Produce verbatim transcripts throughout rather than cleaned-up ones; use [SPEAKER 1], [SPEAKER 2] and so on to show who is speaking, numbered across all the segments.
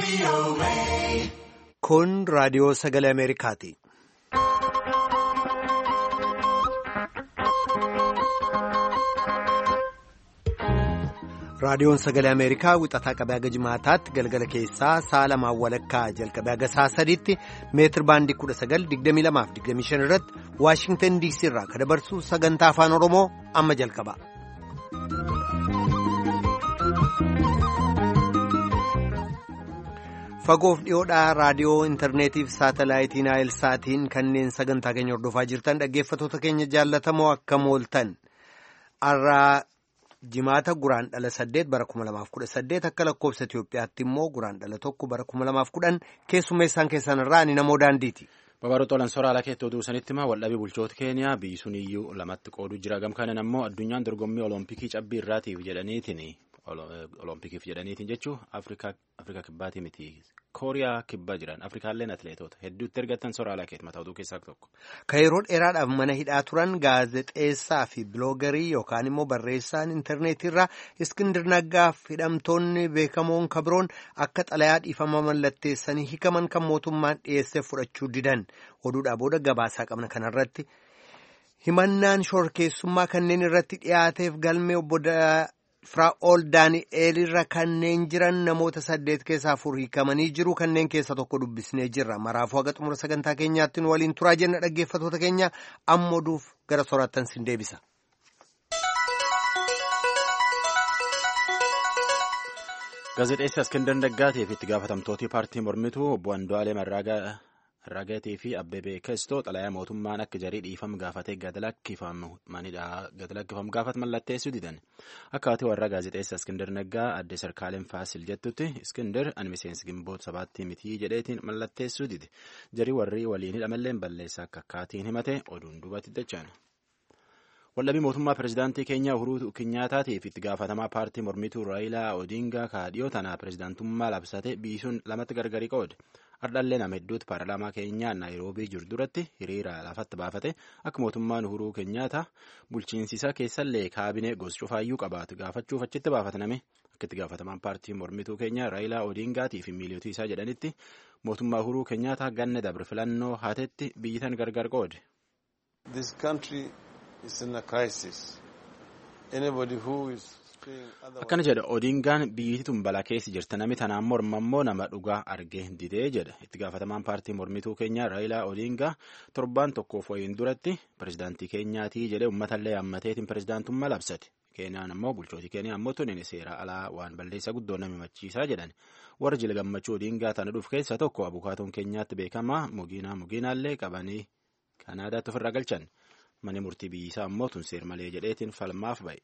[SPEAKER 1] Kun raadiyoo sagalee Ameerikaati. Raadiyoon sagalee Ameerikaa wixataa qabee haga jimaataatti galgala keessaa sa'a lamaan walakkaa jalqabee haga sa'a sadiitti meetir baandii kudha sagal digdamii lamaaf digdamii shan irratti Waashingtan diisii irraa kan dabarsu sagantaa afaan Oromoo amma jalqaba. Fagoof dhiyoodhaa raadiyoo intarneetiif saatalaayitiin Naayilsaatiin kanneen sagantaa keenya hordofaa jirtan dhaggeeffattoota keenya jaallatamoo akkam ooltan arraa jimaata guraan dhala saddeet bara kuma lamaaf kudha saddeet akka lakkoofsa Itoophiyaatti immoo guraan dhala tokko bara kuma lamaaf kudhan keessummeessaan keessan irraa ani namoo daandiiti.
[SPEAKER 2] Babaroo Xoolan Sooraalaa keettoo duusanitti himaa waldhabee bulchoota Keeniyaa biyyi sun iyyuu lamatti qooduu jira gamkanan ammoo addunyaan dorgommii olompikii cabbii irraatiif jedhaniitiin olompikiif jedhaniitiin jechuun afrikaa kibbaatii miti kooriyaa kibbaa jiran afrikaalleen atleetota hedduutti ergattan Sooraalaa keet mataa oduu keessaa tokko.
[SPEAKER 1] Ka yeroo dheeraadhaaf mana hidhaa turan gaazexeessaa fi biloogarii yookaan immoo barreessaan intarneetiirraa Iskindir Naggaaf hidhamtoonni beekamoon kabroon akka xalayaa dhiifama mallatteessanii hikaman kan mootummaan dhiyeessee fudhachuu didan oduudhaa booda gabaasaa qabna kanarratti himannaan shorkeessummaa kanneen irratti dhiyaateef galmee obbo Firaa'ol Daani'eel irra kanneen jiran namoota saddeet keessaa afur hiikamanii jiru kanneen keessa tokko dubbisnee jirra maraafuu haga xumura sagantaa keenyaatti nu waliin turaa jenna dhaggeeffattoota keenya amma oduuf gara soraattan sin deebisa.
[SPEAKER 2] Gaazexeessaa Iskindar Naggaatiif itti gaafatamtooti paartii mormituu obbo Andu'aalem Arragaatee fi Abbebee Kestoo xalayaa mootummaan akka jarii dhiifama gaafatee gad lakkifamu gaafatu mallatteessuu didan. Akkaataa warra gaazexeessaa Iskindar Naggaa adde Sarkaalem Faasil jettutti Iskindar ani miseensi gimboota sabaatti mitii jedheetiin mallatteessuu dide. Jarii warri waliin hidhamalleen balleessaa akka akkaatiin himate oduun duubatti dachaan. Waldhabii mootummaa pirezidaantii Keenyaa Uhuruu Kenyaataatiif itti gaafatamaa paartii mormituu Raayilaa Odingaa kaadhiyoo tanaa pirezidaantummaa labsate biisuun lamatti gargari qoode. Ardhallee nama hedduutu paarlaamaa Keenyaa Naayiroobii jiru duratti hiriira lafatti baafate akka mootummaan Uhuruu Kenyaata bulchiinsisaa keessallee kaabinee gosa cufaayyuu qabaatu gaafachuuf achitti baafatame akka itti gaafatamaan paartii mormituu Keenyaa Raayilaa Odingaatii fi miiliyootii isaa jedhanitti mootummaa Uhuruu Kenyaata ganna dabre filannoo haatetti biyyitan gargar qoode. Akkana jedha Odingaan biyyittii tun balaa keessa jirti namni tanaan morma immoo nama dhugaa argee didee jedha itti gaafatamaan paartii mormituu Keenyaa Raayilaa Odingaa torbaan tokkoof wayiin duratti pirezidaantii Keenyaatii jedhee uummatallee hammateetiin pirezidaantummaa labsate. Keenyaan ammoo bulchootii Keenyaa ammoo tuni seera alaa waan balleessa guddoo nama himachiisaa jedhan warra jila gammachuu Odingaa tana dhuuf keessa tokko abukaatoon Keenyaatti beekamaa mugiinaa mugiinaallee qabanii Kanaadaatti ofirra galchan. Mani murtii biyyisaa ammoo tun seer malee jedheetiin falmaaf ba'e.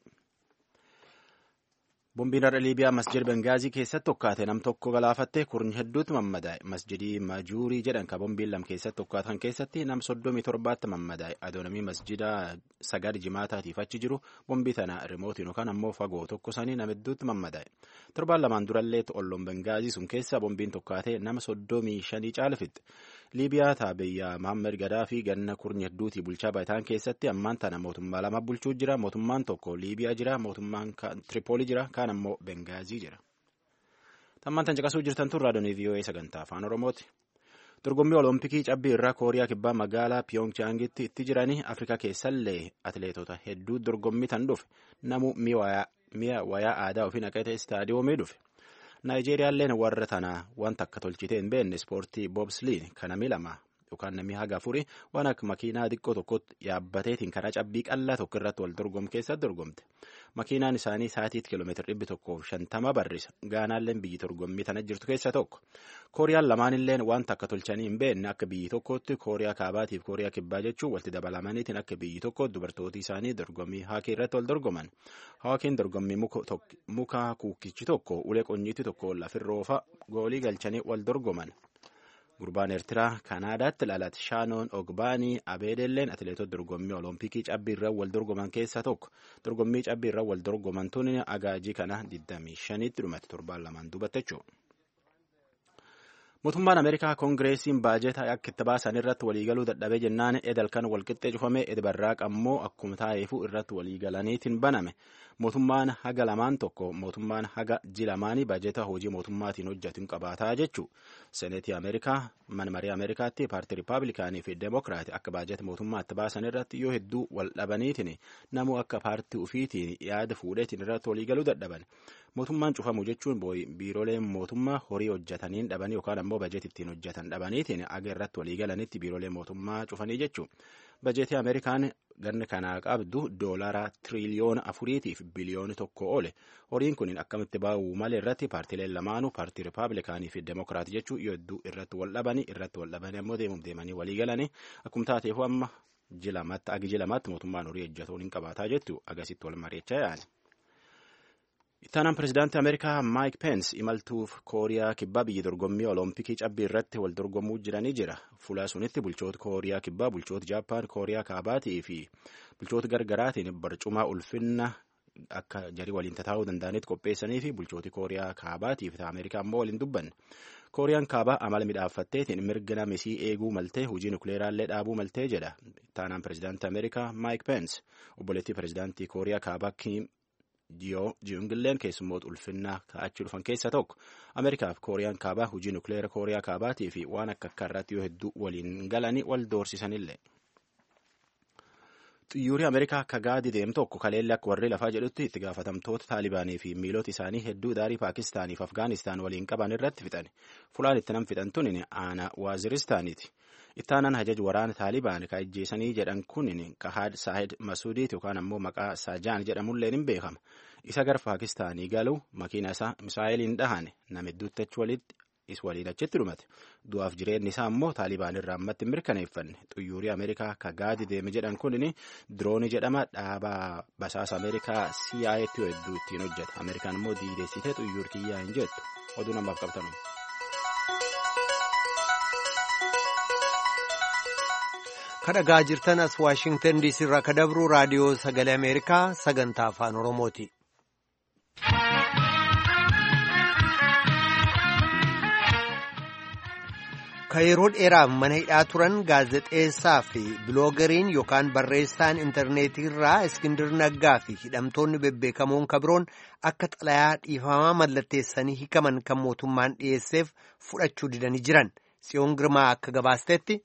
[SPEAKER 2] Bombiin har'a Liibiyaa masjid Bengaazii keessatti tokkaate nam tokko galaafatte kurni hedduutu mammadaa'e. Masjidii Majuurii jedhan ka bombiin lam keessatti tokkaatan keessatti nam soddomii torbaatti mammadaa'e. Adoonamii masjida sagad jimaataatiif achi jiru bombii tana rimootiin yookaan ammoo fagoo tokko sanii nam hedduutti mammadaa'e. Torbaan lamaan durallee olloon Bengaazii sun keessa bombiin tokkaate nama soddomii shanii caalfitte. Liibiyaa taabiyyaa Mahammad Gadaafi ganna kurni hedduutii bulchaa baataan keessatti ammaan tana mootummaa lama bulchuu jira. Mootummaan tokko Liibiyaa jira. Mootummaan Tripoolii jira. Kaan ammoo Bengaazii jira. Tammaan tan caqasuu jirtan tun raadiyoo V O A sagantaa afaan Oromooti. Dorgommii Olompikii cabbii irraa Kooriyaa kibbaa magaalaa Piyonchaangitti itti jiranii Afrikaa keessallee atleetota hedduu dorgommii tan dhufe namu mi'a wayaa aadaa ofii naqatee istaadiyoomii dhufe. Naayijeeriyaalleen warra tanaa wanta akka tolchitee hin beekne ispoortii boobsliin kan namni lama yookaan namni haga afurii waan akka makiinaa xiqqoo tokkotti yaabbateetiin karaa cabbii qal'aa tokko irratti wal dorgomu keessatti dorgomte. Makiinaan isaanii sa'aatiitti kiiloomeetira dhibbi tokkoof shantama barrisa. Gaanaalleen biyyi dorgommii tana jirtu keessa tokko. Kooriyaan lamaanilleen wanta akka tolchanii hin beekne akka biyyi tokkootti Kooriyaa kaabaatiif Kooriyaa kibbaa jechuun walitti dabalamaniitiin akka biyyi tokkootti dubartooti isaanii dorgommii haakii irratti wal dorgoman. Haakiin dorgommii muka kuukichi tokko ulee qonyiitti tokko lafirroofa goolii galchanii wal dorgoman. Gurbaan Eertiraa Kanaadaatti dhalate Shaanoon Ogbaanii Abeedelleen atileetota dorgommii Olompikii cabbii irra wal dorgoman keessaa tokko. Dorgommii cabbii irra wal dorgoman tuni agaajii kana digdamii shaniitti dhumate torbaan lamaan duubatte jechuudha. Mootummaan Ameerikaa Koongireesiin baajetaa akka itti baasan irratti waliigaluu dadhabee jennaan edal kan walqixxee cufame edbarraaq ammoo akkuma taa'eefuu irratti waliigalaniitiin baname. Mootummaan haga lamaan tokko mootummaan haga jilamaanii baajetaa hojii mootummaatiin hojjetuun qabaataa jechuu. Seneetii Ameerikaa mana marii Ameerikaatti paartii Rippaabilikaanii fi Deemokiraati akka baajeta mootummaatti baasan irratti yoo hedduu wal dhabaniitiin namuu akka paartii ufiitiin yaada fuudheetiin irratti waliigaluu dadhaban. Mootummaan cufamu jechuun biirooleen mootummaa horii hojjetaniin dhabanii yookaan ammoo bajeet ittiin hojjetan dhabaniitiin aga irratti waliigalanitti biiroolee mootummaa cufanii jechuun. Bajeetii Ameerikaan ganna kanaa qabdu doolaara tiriliyoona afuriitiif biliyoona tokko oole. Horiin kun akkamitti baa'uu malee irratti paartiileen lamaanuu paartii Rippaabilikaanii fi Deemokiraati jechuun yoo hedduu irratti wal dhabanii irratti wal dhabanii ammoo deemuuf deemanii waliigalanii akkuma taateef amma jilamaatti agi jilamaatti mootummaan horii hojjetuun hin qabaataa jettu agasitti wal mari'achaa yaa'ani. Ittaanaan pirezidaantii Ameerikaa Maayik Peens imaltuuf Kooriyaa kibbaa biyya dorgommii Olompikii cabbii irratti wal dorgomuu jiranii jira. Fuula sunitti bulchoota Kooriyaa kibbaa, bulchoota Jaappaan, Kooriyaa kaabaatii fi bulchoota gargaraatiin barcuma ulfinna akka jarii waliin tataa'uu danda'anitti qopheessanii fi bulchooti Kooriyaa kaabaatii fi Ameerikaa ammoo waliin dubbanne. Kooriyaan kaabaa amala midhaaffatteetiin mirga namisii eeguu maltee hojii nukleeraallee dhaabuu maltee jedha. Ittaanaan pirezidaantii Ameerikaa Maayik Peens obboleettii pirezidaantii Kooriyaa kaabaa Kiim Jiyongilleen keessummoota ulfinnaa kaa'achuu dhufan keessa tokko. Ameerikaaf Kooriyaan kaabaa hojii nukleera Kooriyaa kaabaatii fi waan akka akka irratti yoo hedduu waliin galanii wal doorsisanillee. Xiyyoorri Ameerikaa akka gaadi deemu tokko kaleellee akka warri lafaa jedhutti itti gaafatamtoota Taalibaanii fi miilota isaanii hedduu daarii Paakistaanii fi Afgaanistaan waliin qaban irratti fixan. Fulaan itti nam fixan tun aanaa Waaziristaaniiti. Ittaanaan hajaj waraana Taalibaan ka ajjeesanii jedhan kun Kahaad Saahid Masuudiit yookaan ammoo maqaa Saajaan jedhamulleen hin beekama. Isa gara Paakistaanii galu makiina isaa Misaa'eliin dhahane nama hedduutti achi walitti is waliin achitti dhumate. Du'aaf jireenyi isaa ammoo Taalibaan irraa ammatti mirkaneeffanne. Xiyyoorri Ameerikaa ka gaadi deeme jedhan kun diroonii jedhama dhaabaa basaasa Ameerikaa C I A T hedduu ittiin hojjeta. Ameerikaan immoo diideessitee xiyyoor kiyyaa hin jettu. Oduu namaaf qabnu.
[SPEAKER 1] kadhagaa jirtan as Waashingtan D C irraa kadabru raadiyoo sagalee Ameerikaa sagantaa afaan Oromooti. Ka yeroo dheeraaf mana hidhaa turan gaazexeessaa fi biloogariin yookaan barreessaan intarneetii irraa Iskindir Naggaa fi hidhamtoonni bebbeekamoon kabiroon akka xalayaa dhiifamaa mallatteessanii hikaman kan mootummaan dhiyeesseef fudhachuu didanii jiran. Tsiyoon Girmaa akka gabaastetti.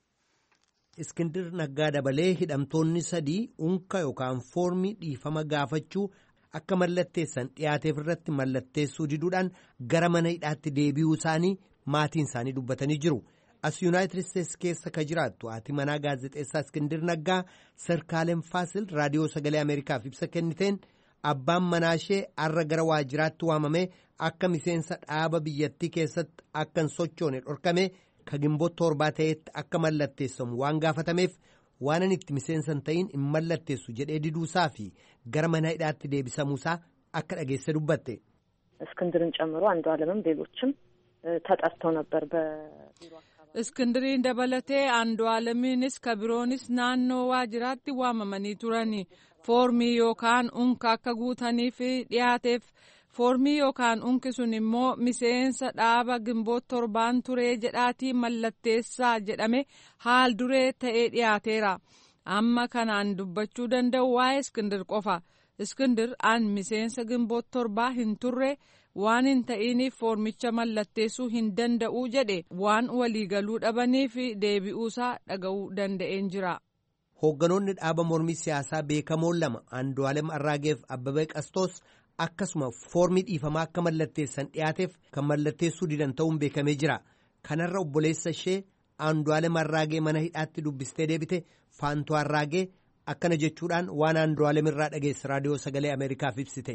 [SPEAKER 1] Iskindir Naggaa dabalee hidhamtoonni sadii unka yookaan foormii dhiifama gaafachuu akka mallatteessan dhiyaateef irratti mallatteessuu diduudhaan gara mana hidhaatti deebi'uu isaanii maatiin isaanii dubbatanii jiru. As Yuunaayitid Isteetsi keessa ka jiraattu haati manaa gaazexeessaa Iskindir Naggaa Sarkaalem Faasil raadiyoo sagalee Ameerikaaf ibsa kenniteen abbaan manaa ishee har'a gara waajjiraatti waamamee akka miseensa dhaaba biyyattii keessatti akka hin sochoone dhorkame ka gimboota torbaa ta'etti akka mallatteessamu waan gaafatameef waan ani itti miseensa hin ta'in hin mallatteessu jedhee diduusaa fi gara mana hidhaatti deebisamuusaa akka dhageesse dubbatte.
[SPEAKER 3] እስክንድርን ጨምሮ አንዱ ዓለምም ሌሎችም ተጠርተው ነበር በቢሮ
[SPEAKER 4] እስክንድሪን dabalatee አንዱ ዓለምንስ ከቢሮንስ naannoo waajjiraatti waamamanii turani foormii yookaan unka akka guutaniif dhiyaateef foormii yookaan unki sun immoo miseensa dhaaba gimboota torbaan turee jedhaatii mallatteessaa jedhame haal duree ta'ee dhiyaateera. Amma kanaan dubbachuu danda'u waa'ee Iskindir qofa. Iskindir an miseensa gimboota torbaa hin turre waan hin ta'iniif foormicha mallatteessuu hin danda'u jedhe waan waliigaluu dhabaniif deebi'uusaa dhaga'uu danda'een jira.
[SPEAKER 1] Hoogganoonni dhaaba mormii siyaasaa beekamoon lama Andu'aalem Arraageef Abbabee Qastos akkasuma foormii dhiifamaa akka mallatteessan dhiyaateef kan mallatteessuu didan ta'uun beekamee jira. Kanarra obboleessa ishee Andu'aalem Arraagee mana hidhaatti dubbistee deebite Faantuu Arraagee akkana jechuudhaan waan Andu'aalem irraa dhageesse raadiyoo sagalee Ameerikaaf ibsite.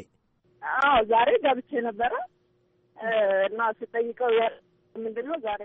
[SPEAKER 5] አዎ ዛሬ ገብቼ ነበረ እና ስጠይቀው ምንድነው ዛሬ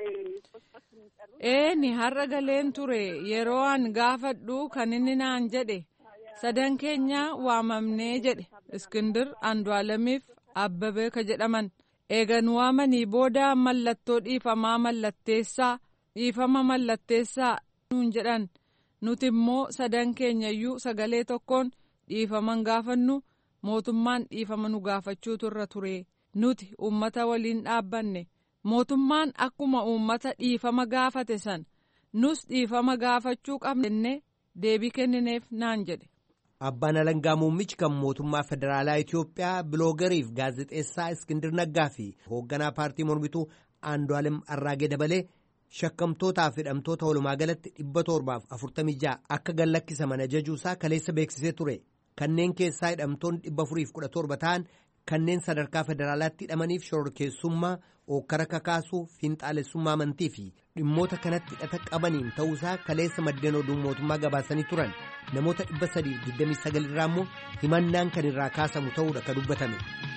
[SPEAKER 4] ኤኒ har'a galeen ture yeroo an gaafadhu kan inni naan jedhe sadan keenya waamamnee jedhe Iskindir Andu'aalemiif Abbabee ka jedhaman eegan waamanii booda mallattoo dhiifamaa mallatteessaa dhiifama mallatteessaa nuun jedhan nuti immoo sadan keenyayyuu sagalee tokkoon dhiifaman gaafannu mootummaan dhiifama nu gaafachuu turra ture nuti ummata waliin dhaabbanne mootummaan akkuma uummata dhiifama gaafate san nus dhiifama gaafachuu qabna jennee deebii kennineef naan jedhe.
[SPEAKER 1] Abbaan Alangaa Muummichi kan mootummaa federaalaa Itoophiyaa biloogariif gaazexeessaa Iskindir Naggaa fi hoogganaa paartii mormituu Andu'aalem Arraagee dabalee shakkamtootaa fi hidhamtoota walumaa galatti dhibba torbaaf afurtamii ja'a akka gallakkisaman ajajuusaa kaleessa beeksisee ture. Kanneen keessaa hidhamtoonni dhibba afuriif kudha torba ta'an kanneen sadarkaa federaalaatti hidhamaniif shororkeessummaa, ookkara kakaasuu, fiinxaalessummaa amantii fi dhimmoota kanatti hidhata qabaniin ta'uusaa kaleessa maddeen oduu mootummaa gabaasanii turan. Namoota dhibba sadiif digdamii sagal irraa immoo himannaan kan irraa kaasamu ta'uudha kan dubbatame.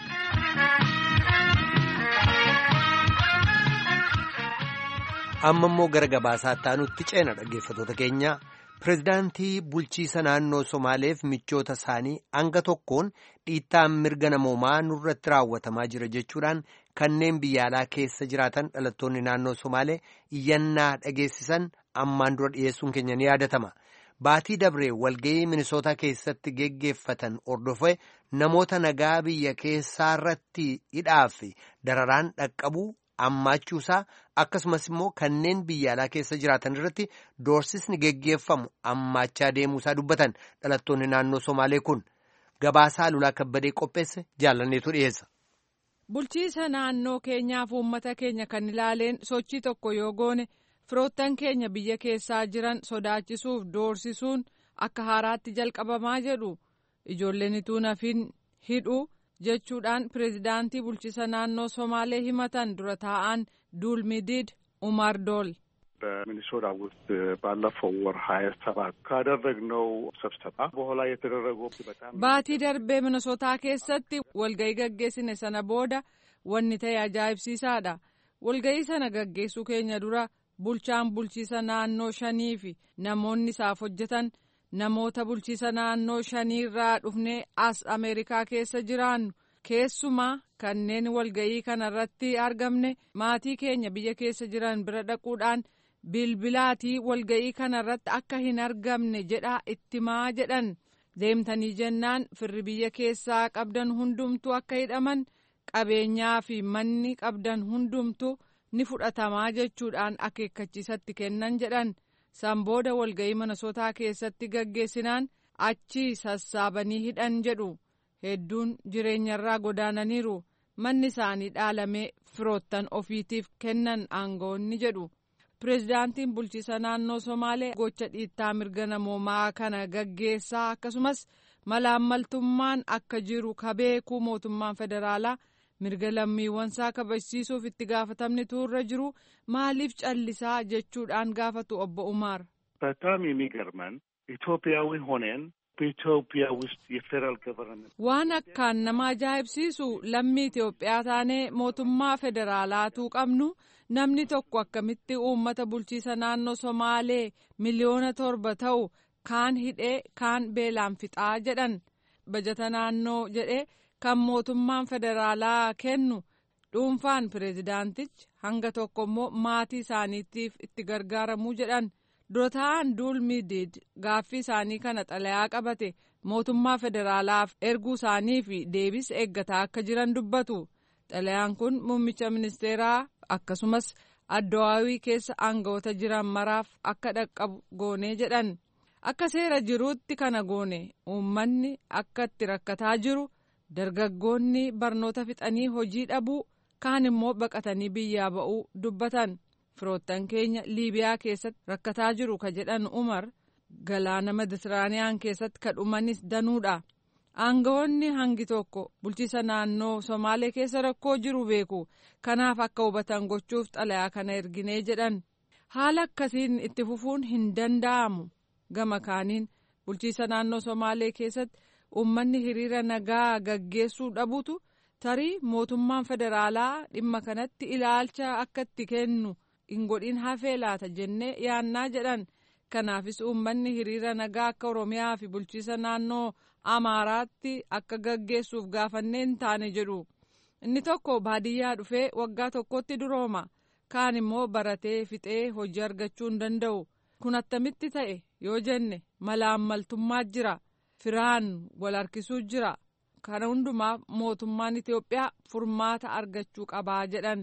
[SPEAKER 1] Amma immoo gara gabaasaa taanutti ceena dhaggeeffatoota keenya. Pireezidaantii bulchiisa naannoo Somaaleef michoota isaanii hanga tokkoon dhiittaan mirga namoomaa nurratti raawwatamaa jira jechuudhaan kanneen biyya alaa keessa jiraatan dhalattoonni naannoo Somaalee iyyannaa dhageessisan ammaan dura dhiyeessuun keenya ni yaadatama. Baatii dabree walga'ii Minisootaa keessatti geggeeffatan hordofee namoota nagaa biyya keessaa irratti hidhaa fi dararaan dhaqqabuu ammaachuusaa akkasumas immoo kanneen biyya alaa keessa jiraatan irratti doorsisni geggeeffamu ammaachaa deemuusaa dubbatan dhalattoonni naannoo Somaalee kun gabaasaa Lulaa Kabbadee qopheesse jaalanneetu dhiyeessa.
[SPEAKER 4] Bulchiisa naannoo keenyaaf uummata keenya kan ilaaleen sochii tokko yoo goone firoottan keenya biyya keessaa jiran sodaachisuuf doorsisuun akka haaraatti jalqabamaa jedhu ijoolleen ituu nafin hidhu jechuudhaan pireezidaantii bulchiisa naannoo Somaalee himatan dura taa'an ዱልሚዲድ ኡማር ዶል
[SPEAKER 6] በሚኒሶታ ውስጥ ባለፈው ወር ሀያ ሰባት ካደረግነው ስብሰባ በኋላ የተደረገው በጣም
[SPEAKER 4] ባቲ ደርቤ ሚኒሶታ keessatti walga'ii gaggeessine sana booda wanni ta'e ajaa'ibsiisaadha. Walga'ii sana gaggeessuu keenya dura bulchaan bulchiisa naannoo shanii fi namoonni isaaf hojjetan namoota bulchiisa naannoo shanii irraa dhufnee as Ameerikaa keessa jiraannu keessumaa kanneen walga'ii kanarratti argamne maatii keenya biyya keessa jiran bira dhaquudhaan bilbilaatii walga'ii kanarratti akka hin argamne jedhaa ittimaa jedhan. Deemtanii jennaan firri biyya keessaa qabdan hundumtu akka hidhaman qabeenyaa fi manni qabdan hundumtu ni fudhatamaa jechuudhaan akeekkachiisatti kennan jedhan. San booda walga'ii Minisootaa keessatti gaggeessinaan achi sassaabanii hidhan jedhu. Hedduun jireenyarraa godaananiiru manni isaanii dhaalamee firoottan ofiitiif kennan aangoonni jedhu. Pireezidaantiin bulchiisa naannoo Somaalee gocha dhiittaa mirga namoomaa kana gaggeessaa akkasumas malaammaltummaan akka jiru kabeekuu mootummaan federaalaa mirga lammiiwwansaa kabachiisuuf itti gaafatamni turre jiru maaliif callisaa jechuudhaan gaafatu obbo Umaar.
[SPEAKER 6] በጣም የሚገርመን ኢትዮጵያዊ ሆነን በኢትዮጵያ ውስጥ የፌደራል ገቨርንመንት
[SPEAKER 4] waan akkaan nama ajaa'ibsiisu lammii Itoophiyaa taanee mootummaa federaalaatuu qabnu namni tokko akkamitti uummata bulchiisa naannoo Somaalee miliyoona torba ta'u kaan hidhee kaan beelaan fixaa jedhan. Bajata naannoo jedhee kan mootummaan federaalaa kennu dhuunfaan pireezidaantichi hanga tokko immoo maatii isaaniitiif itti gargaaramuu jedhan. Dura ta'an Duulmidiid gaaffii isaanii kana xalayaa qabate mootummaa federaalaaf erguu isaanii fi deebii eeggataa akka jiran dubbatu. Xalayaan kun muummicha ministeeraa akkasumas addawaawii keessa aangawoota jiran maraaf akka dhaqqabu goonee jedhan. Akka seera jiruutti kana goone uummanni akka itti rakkataa jiru dargaggoonni barnoota fixanii hojii dhabuu kaan immoo baqatanii biyyaa ba'uu dubbatan. Firoottan keenya Liibiyaa keessatti rakkataa jiru ka jedhan Umar galaana Meditiraaniyaan keessatti ka dhumanis danuudha. Aangawoonni hangi tokko bulchiisa naannoo Somaalee keessa rakkoo jiru beeku kanaaf akka hubatan gochuuf xalayaa kana erginee jedhan. Haala akkasiin itti fufuun hin danda'amu. Gama kaaniin bulchiisa naannoo Somaalee keessatti uummanni hiriira nagaa gaggeessuu dhabutu tarii mootummaan federaalaa dhimma kanatti ilaalcha akka itti kennu hin godhin hafee laata jennee yaannaa jedhan. Kanaafis uummanni hiriira nagaa akka Oromiyaa fi bulchiisa naannoo Amaaraatti akka gaggeessuuf gaafanneen taane jedhu. Inni tokko baadiyyaa dhufee waggaa tokkotti durooma. Kaan immoo baratee fixee hojii argachuu hin danda'u. Kun attamitti ta'e yoo jenne malaammaltummaa jira. Firaan wal harkisuu jira. Kana hundumaaf mootummaan Itoophiyaa furmaata argachuu qabaa jedhan.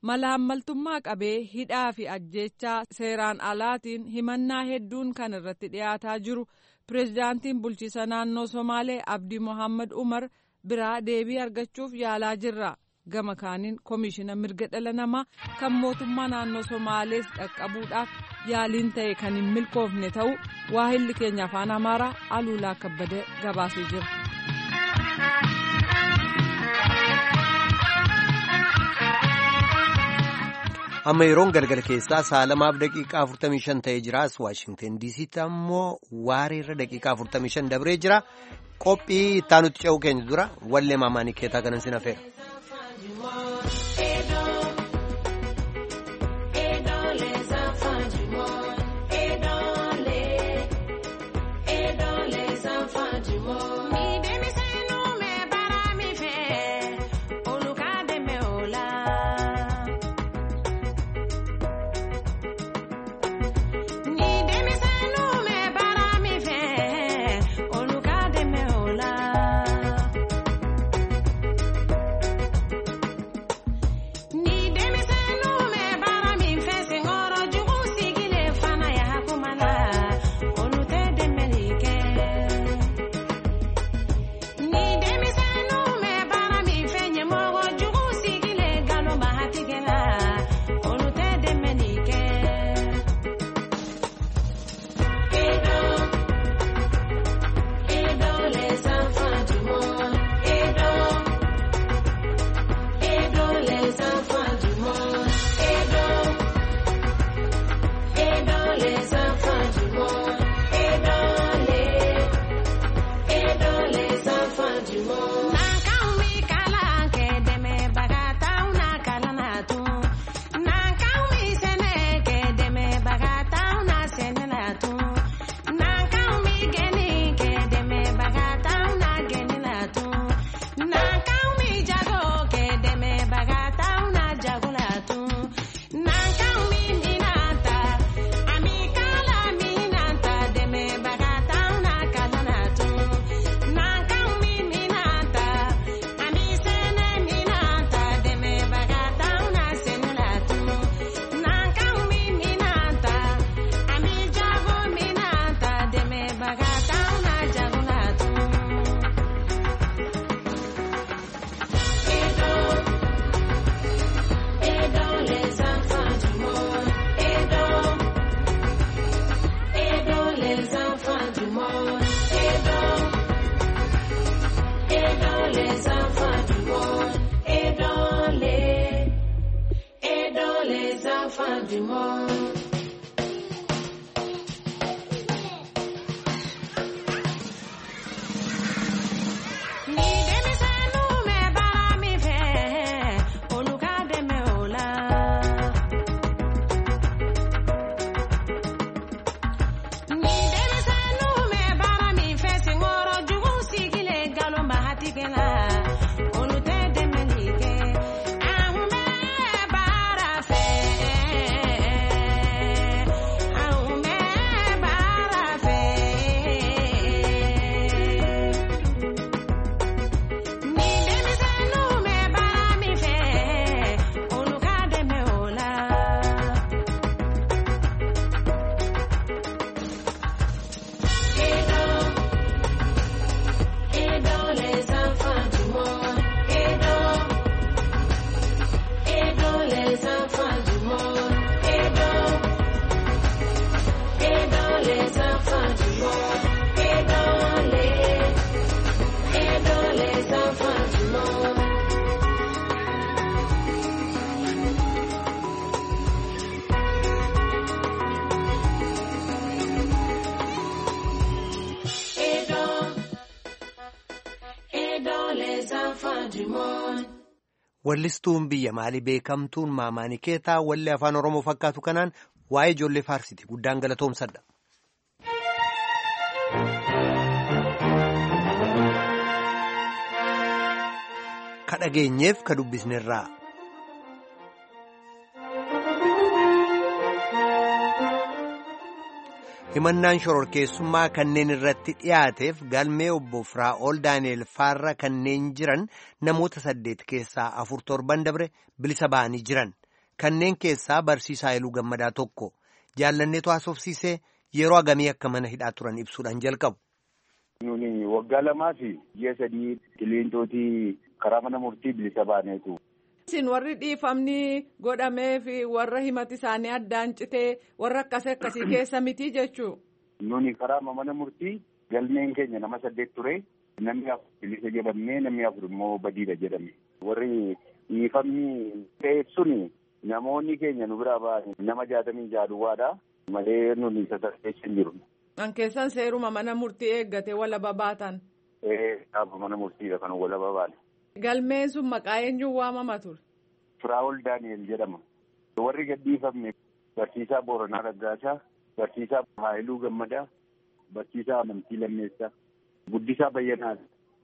[SPEAKER 4] malaammaltummaa qabee hidhaa fi ajjeechaa seeraan alaatiin himannaa hedduun kan irratti dhiyaataa jiru pireezidaantiin bulchiisa naannoo Somaalee Abdii Mohaammed Umar biraa deebii argachuuf yaalaa jirra. Gama kaaniin koomishina mirga dhala namaa kan mootummaa naannoo Somaalees dhaqqabuudhaaf yaaliin ta'e kan hin milkoofne ta'uu waahilli keenya afaan Amaaraa Aluulaa Kabbadee gabaasee jira.
[SPEAKER 1] amma yeroon galgala keessaa sa'a lamaaf daqiiqaa afurtamii shan ta'ee jira. As Waashingten diisiitti ammoo waareerra daqiiqaa afurtamii shan dabree jira. Qophii ittaanutti ce'uu keenya dura wallee maamaanii keetaa kanan sin hafeera. Wallistuun biyya maalii beekamtuun maamaanii keetaa walli afaan Oromoo fakkaatu kanaan waa'ee ijoollee faarsiti guddaan galatoomsadha. Ka dhageenyeef ka dubbisnerraa. Himannaan shororkeessummaa kanneen irratti dhiyaateef galmee obbo Firaa'ol Daani'el Faarra kanneen jiran namoota saddeet keessaa afur torban dabre bilisa ba'anii jiran. Kanneen keessaa barsiisaa Haayiluu Gammadaa tokko. Jaallanneetu haasofsiisee yeroo hagamii akka mana hidhaa turan ibsuudhaan jalqabu.
[SPEAKER 7] Nuni waggaa lamaa fi ji'a sadii qilleensootii karaa mana murtii bilisa baaneetu.
[SPEAKER 4] Isin warri dhiifamni godhamee fi warra himati isaanii addaan citee warra akkasii akkasii keessa miti jechuu.
[SPEAKER 7] Nuni karaa mana murtii galmeen keenya nama saddeet ture. Namni afur bilisa jedhamee namni afur immoo badiidha jedhame. Warri dhiifamni ta'e suni namoonni keenya nu biraa ba'an nama jaatamii jaaduwaadha. Malee nuni sadarkeessa hin jiru.
[SPEAKER 4] Kan keessan seeruma mana murtii eeggate walaba baatan.
[SPEAKER 7] Ee dhaaba mana murtiidha kan walaba baane.
[SPEAKER 4] Galmeen sun maqaa eenyuun waamama ture?
[SPEAKER 7] Firaa'ol Daani'el jedhama. Warri gadhiifamne barsiisaa Booranaa Raggaasaa, barsiisaa Haayiluu Gammadaa, barsiisaa Amantii Lammeessaa, Guddisaa Bayyanaa.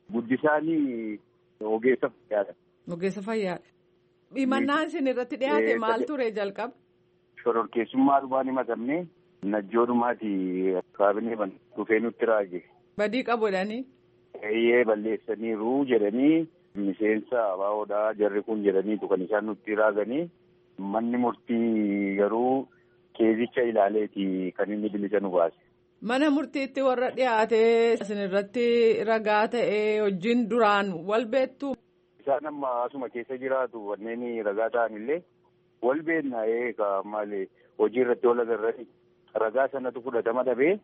[SPEAKER 7] Guddisaanii ogeessa fayyaadha.
[SPEAKER 4] Ogeessa fayyaadha. Himannaan isin irratti dhiyaate maal ture jalqaba?
[SPEAKER 7] Shororkeessummaa dhumaan himatamne najjoodumaati kaabinee ban dhufee nutti raage.
[SPEAKER 4] Badii qabudhanii?
[SPEAKER 7] Eeyyee balleessaniiru jedhanii miseensa abaawoodhaa jarri kun jedhaniitu kan isaan nutti raaganii manni murtii garuu keezicha ilaaleeti kan inni bilisa nu baase.
[SPEAKER 4] Mana murtiitti warra dhiyaatee isin irratti ragaa ta'ee wajjin duraan wal beektu.
[SPEAKER 7] Isaan amma asuma keessa jiraatu wanneen ragaa ta'an illee wal beekna eegaa maali hojii irratti wal agarrani ragaa sanatu fudhatama dhabee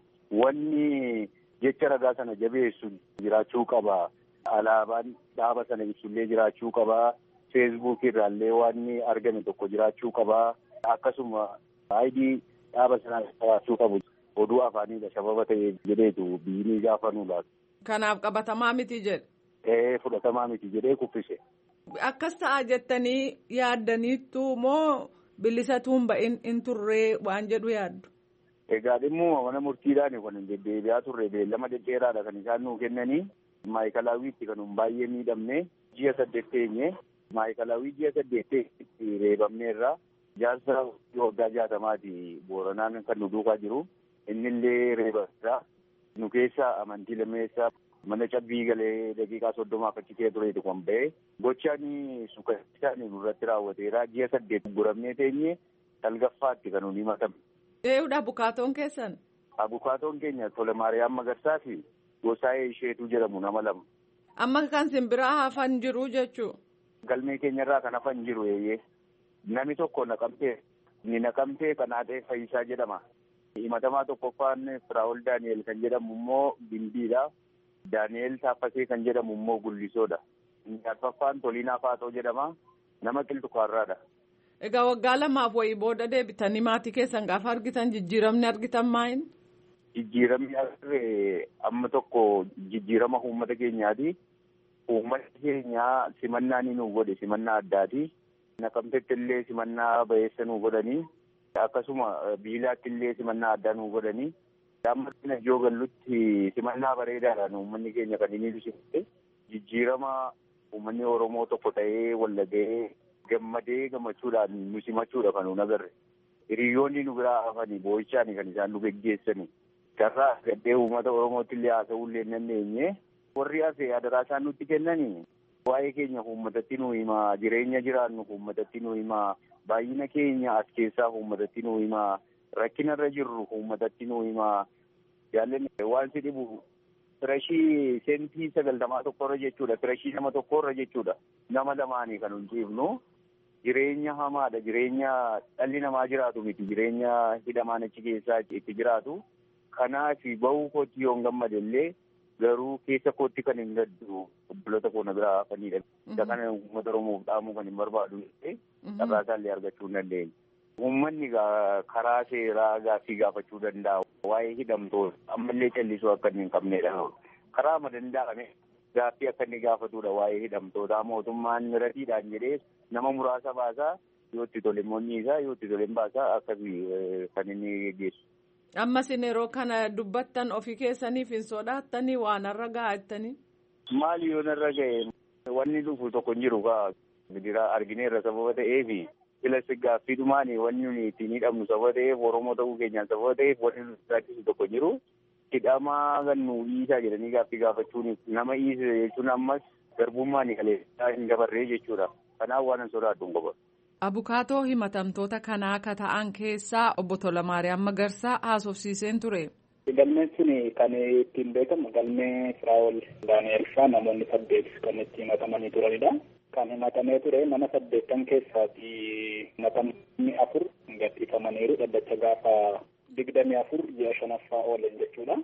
[SPEAKER 7] wanni jecha ragaa sana jabeessu jiraachuu qaba. Alaabaan dhaaba sana ibsullee jiraachuu qaba. Feesbuuk irraallee wanni argame tokko jiraachuu qaba. Akkasuma aayidii dhaaba sana qabaachuu qabu. Oduu afaaniidha sababa ta'e jedheetu biyyi gaafanuudha.
[SPEAKER 4] Kanaaf qabatamaa miti jedhe.
[SPEAKER 7] Ee fudhatamaa miti jedhee kuffise.
[SPEAKER 4] Akkas ta'a jettanii yaaddaniittu moo bilisatuun ba'in in turree waan jedhu yaaddu?
[SPEAKER 7] Egaa dhimma mana murtiidhaan kan deddeebi'aa turre beellama dhedheeraadha kan isaan nuu kennanii. Maayikalaawwiitti kan baay'ee miidhamne ji'a saddeet teenye maayikalaawwii ji'a saddeet itti reebamneerra jaarsa waggaa jaatamaati Booranaan kan nu duukaa jiru. Innillee reebameera. Nu keessa Amantii Lammeessaa mana cabbii galee daqiiqaa soddomaaf achi kee tureetu kan ba'e. Gochaan suukaisaan nurratti raawwateera. Ji'a saddeet guramnee teenye salgaffaatti kan nuyi himatame.
[SPEAKER 4] Eeyyudha abukaatoon keessan?
[SPEAKER 7] Abukaatoon keenya Tola Maariyaam Magarsaa fi Gosaayee Isheetuu jedhamu nama lama.
[SPEAKER 4] Amma kan simbiraa hafan jiru jechuu?
[SPEAKER 7] Galmee keenyarraa kan hafan jiru eeyyee. Nami tokko naqamtee ni naqamtee kan haadhee Fayyisaa jedhama. Himatamaa tokkoffaan Firaa'ol Daani'el kan jedhamu immoo Gimbiidha. Daani'el Taaffasee kan jedhamu immoo Gullisoodha. Arfaffaan Toliinaa Faatoo jedhama. Nama Qilxukaarraadha.
[SPEAKER 4] Egaa waggaa lamaaf wayii booda deebitanii maatii keessan gaafa argitan jijjiiramni argitan maayin?
[SPEAKER 7] Jijjiiramni argee amma tokko jijjiirama uummata keenyaati. Uummanni keenyaa simannaa ni nu godhe simannaa addaati. Naqamteetti illee simannaa bayeessa nu godhanii. Akkasuma biilaatti illee simannaa addaa nu godhanii. Amma yoo gallutti simannaa bareedaadhaan uummanni keenya kan inni ibsite jijjiirama uummanni Oromoo tokko ta'ee wallagee gammadee gammachuudhaan nu simachuudha kan nu agarre. Hiriyoonni nu biraa hafanii boo'ichaani kan isaan nu geggeessani. Carraa gaddee uummata Oromootti illee haasa'uu illee dandeenye. Warri hafe adaraa isaan nutti kennanii waa'ee keenya uummatatti nu himaa jireenya jiraannu uummatatti nu himaa baay'ina keenya as keessaa uummatatti nu himaa rakkinarra jirru uummatatti nu himaa jaallanni waan si dhibu firashii sentii sagaltamaa tokkorra jechuudha firashii nama tokkorra jechuudha nama lamaanii kan hin ciifnu jireenya hamaadha jireenya dhalli namaa jiraatu miti jireenya hidhamaan achi keessaa itti jiraatu kanaaf bahuu kootti yoon gammade illee garuu keessa kootti kan hin gaddu obboloota koo na biraa hafanidha. Isa kana uummata Oromoof dhaamuu kan hin barbaadu carraa isaallee argachuu hin dandeenye. Uummanni karaa seeraa gaaffii gaafachuu danda'a. Waa'ee hidhamtoota ammallee callisuu akka inni hin qabnedha. Karaa ma danda'ame gaaffii akka inni gaafatudha waa'ee hidhamtoota mootummaan miratiidhaan jedhee nama muraasa baasaa yoo itti tole moonni isaa yoo itti tole baasaa akkasii kan inni geggeessu.
[SPEAKER 4] Ammas yeroo kana dubbattan ofii keessaniif hin sodaattanii waan irra gaa'ettanii?
[SPEAKER 7] Maali yoo narra ga'e wanni dhufu tokko hin jiru kaa gidiraa argineerra sababa ta'eefi filas gaaffiidhumaan wanni nuyi ittiin hidhamnu sababa ta'eef Oromoo ta'uu keenyaan sababa ta'eef wanni nuti rakkisu tokko hin jiru. Hidhamaa gannu dhiisaa jedhanii gaaffii gaafachuun nama dhiise jechuun ammas garbummaan kaleessaa hin dabarree jechuudha. Kanaaf waan hin sodaadhu hin qabu.
[SPEAKER 4] Abukaatoo himatamtoota kanaa akka ta'an keessaa obbo Tolamaariyaam Magarsaa haasofsiiseen ture.
[SPEAKER 8] Galmeen sun kan ittiin beekamu galmee Firaa'ol Daani'el fa'aa namoonni saddeet kan itti himatamanii turanidha. Kan himatamee ture nama saddeettan keessaati himatamni afur gadhiifamaniiru dhaddacha gaafa digdamii afur ji'a shanaffaa oolan jechuudha.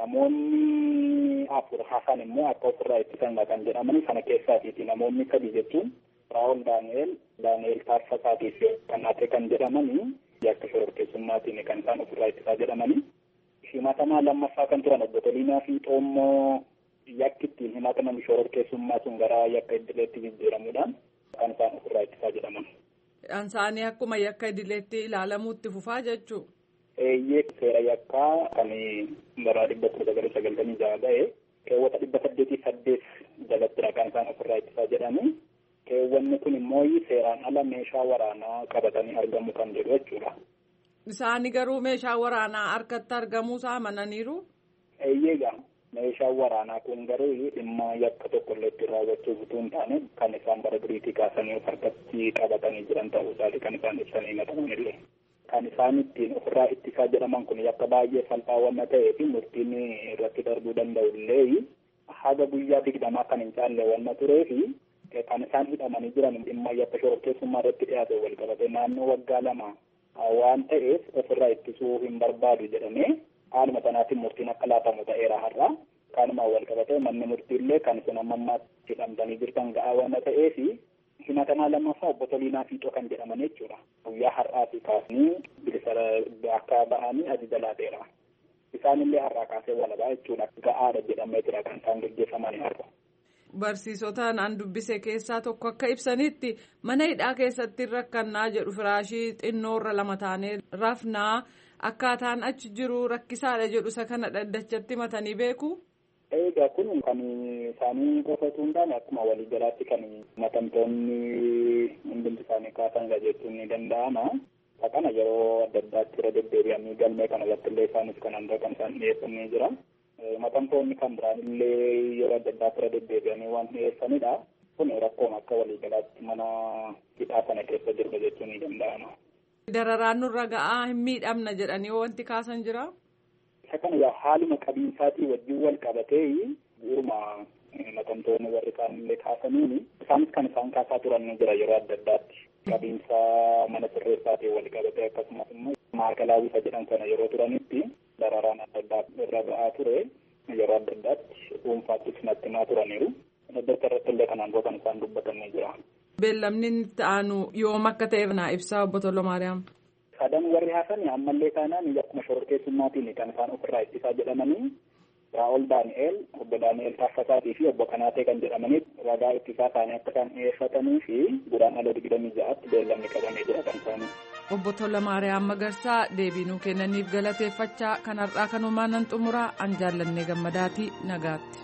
[SPEAKER 8] Namoonni afur hafan immoo akka ofirraa ittisan kan jedhamani kana keessaatiiti. Namoonni sadi jechuun Firaa'ol Daani'el, Daani'el Taarfasaatii fi Qannaatee kan jedhamani yakka shororkeessummaatiin kan isaan ofirraa ittisaa jedhamani. Himatamaa lammaffaa kan turan obbo Toliinaa fi Xoommoo yakki ittiin himataman shororkeessummaa sun gara yakka idileetti jijjiiramuudhaan kan isaan ofirraa ittisaa jedhaman.
[SPEAKER 4] Isaanii akkuma yakka idileetti ilaalamuutti fufaa jechuu?
[SPEAKER 8] Eeyyee seera yakkaa kan bara dhibba kudha sagal sagaltamii jaha ba'e keewwata dhibba saddeetii saddeet jalattidha kan isaan ofirraa ittisaa jedhani. Keewwanni kun immoo seeraan ala meeshaa waraanaa qabatanii argamu kan jedhu jechuudha.
[SPEAKER 4] Isaanii garuu meeshaa waraanaa harkatti argamuu isaa amananiiru?
[SPEAKER 8] Eeyyeegaa meeshaan waraanaa kun garuu dhimma yakka tokko illee itti raawwachuuf utuu hin taane kan isaan bara duriitii kaasanii harkatti qabatanii jiran ta'uu isaati kan isaan ibsanii himataman illee. Kan isaan ittiin ofirraa ittisaa jedhaman kun yakka baay'ee salphaa wanna ta'ee fi murtiin irratti darbuu danda'u illee haga guyyaa digdamaa kan hin caalle wanna turee fi kan isaan hidhamanii jiran dhimma yakka shororkeessummaa irratti dhiyaate wal qabate naannoo waggaa lama waan ta'eef ofirraa ittisuu hin barbaadu jedhamee haaluma sanaatiin murtiin akka laatamu ta'eera har'a. Kanumaan wal qabatee manni murtiillee kan isin amma ammaatti hidhamtanii jirtan ga'aa waan ta'eef himatamaa lammaffaa obbo Toliinaa Fiixoo kan jedhaman jechuudha. Guyyaa har'aatii kaasanii bilisa akka ba'anii ajaja laateera. Isaanillee har'aa kaasee walabaa jechuudha. Ga'aadha jedhamee jira kan isaan gaggeeffamanii har'a.
[SPEAKER 4] Barsiisota naan dubbise keessaa tokko akka ibsanitti mana hidhaa keessatti rakkannaa jedhu firaashii xinnoorra lama taanee rafnaa akkaataan achi jiru rakkisaadha jedhu isa kana dhaddachatti matanii beeku.
[SPEAKER 8] Egaa kun kan isaanii qofatu hin taane akkuma waliigalaatti kan matamtoonni hundumti isaanii kaasan jechuun ni danda'ama. Kana yeroo adda addaatti irra deddeebi'anii galmee kana irratti illee isaanis kan hunda kan isaan dhiyeessanii jira. Matamtoonni kan biraan illee yeroo adda addaatti irra deddeebi'anii waan dhiyeessanidha. Kun rakkoon akka waliigalaatti mana hidhaa kana keessa jirra jechuun ni danda'ama.
[SPEAKER 4] Dararaan nurra ga'aa hin miidhamna jedhanii wanti kaasan jira?
[SPEAKER 8] Isa kana yaa haaluma qabiinsaatii wajjin wal qabatee bu'uuruma matamtoonni warri kaan illee kaasaniini isaanis kan isaan kaasaa turan ni jira yeroo adda addaatti. Qabiinsa mana sirreessaatiin wal qabatee akkasumas immoo maakalaawii isa jedhan kana yeroo turanitti dararaan adda addaa irra ga'aa ture yeroo adda addaatti dhuunfaatti natti himaa turaniiru. Daddarta irratti illee kanaan dura kan isaan dubbatan ni jira.
[SPEAKER 4] Beellamni itti aanu yoom akka ta'eef naa ibsaa obbo Tolamaariyaam.
[SPEAKER 8] Sadan warri hafan ammallee taanaan akkuma shororkeessummaatiin kan isaan ofirraa ittisaa jedhamanii Firaa'ol Daani'el, obbo Daani'el Taarfasaatii fi obbo Qanaatee kan jedhamanii ragaa ittisaa isaanii akka isaan dhiyeeffatanii fi guraandhala digdamii ja'aatti beellamni qabamee jira kan isaanii.
[SPEAKER 4] Obbo Tolamaariyaam Magarsaa deebii nuu kennaniif galateeffachaa kan har'aa kanumaan nan xumuraa an jaallannee gammadaatii nagaatti.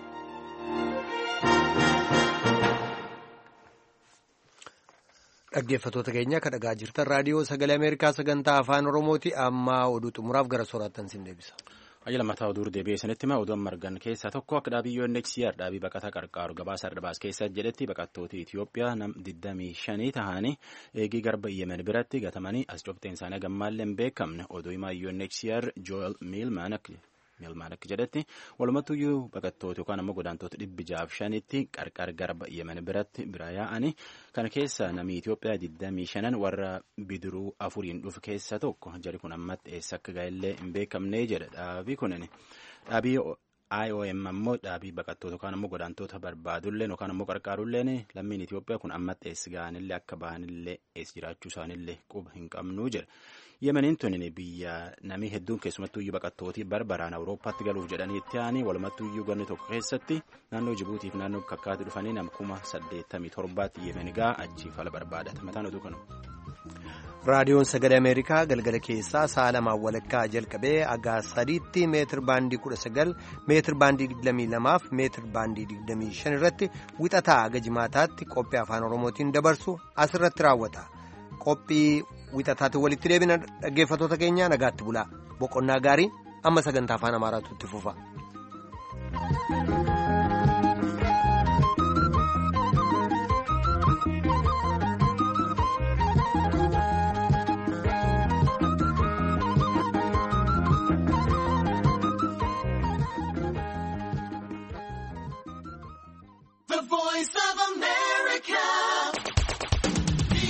[SPEAKER 1] Dhaggeeffattoota keenya akka dhagaa jirtan raadiyoo sagalee Ameerikaa sagantaa afaan Oromooti amma oduu xumuraaf gara soorattan sin deebisa.
[SPEAKER 2] Ayya lammataa oduu deebi'ee sanitti hima oduun margan keessaa tokko akka dhaabii U N H C R dhaabii baqataa qarqaaru gabaasa Ardabaas keessa jedhetti baqattooti Itoophiyaa nam digdamii shanii tahanii eegii garba Yemen biratti gatamanii as cobxeen isaanii gammaallee hin beekamne oduu himaa U N H C R Joel Milman Milmaan akka jedhetti walumattuyyuu baqattoota yookaan ammoo godaantoota dhibbi jaaf shanitti qarqar garba Yemen biratti bira yaa'anii kana keessa namni Itoophiyaa digdamii shanan warra bidiruu afuriin dhufu keessa tokko jari kun ammatti eessa akka gaa'ellee hin beekamne jedha dhaabii kunin dhaabii I O M ammoo dhaabii baqattoota yookaan ammoo godaantoota barbaadullee yookaan ammoo qarqaarulleen lammiin Itoophiyaa kun ammatti eessa ga'anillee akka bahanillee eessa jiraachuu isaanillee quba hin qabnu jedha. Yemeniin tunin biyya namni hedduun keessumattuyyuu baqattootii barbaraan Awurooppaatti galuuf jedhanii itti aanee walumattuyyuu ganni tokko keessatti naannoo Jibuutiif naannoo kakkaatti dhufanii nam kuma saddeettamii torbaatti Yemen gaa achiif ala barbaadata. Mataan oduu kanu.
[SPEAKER 1] Raadiyoon Sagalee Ameerikaa galgala keessaa sa'a lamaan walakkaa jalqabee haga sadiitti meetir baandii kudha sagal meetir baandii digdamii lamaaf meetir baandii digdamii shan irratti wixataa haga jimaataatti qophii afaan Oromootiin dabarsu asirratti raawwata. Qophii wixataatti walitti deebina dhaggeeffattoota keenya nagaatti bulaa boqonnaa gaarii amma sagantaa afaan Amaaraatu itti fufa.